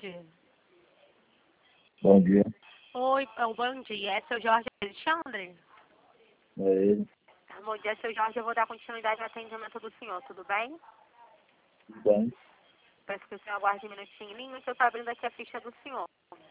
tarde. Bom dia. Oi, bom dia. É seu Jorge Alexandre? É ele. Bom dia, seu Jorge. Eu vou dar continuidade ao atendimento do senhor, tudo bem? Tudo bem? Peço que o senhor aguarde um minutinho, que eu estou abrindo aqui a ficha do senhor.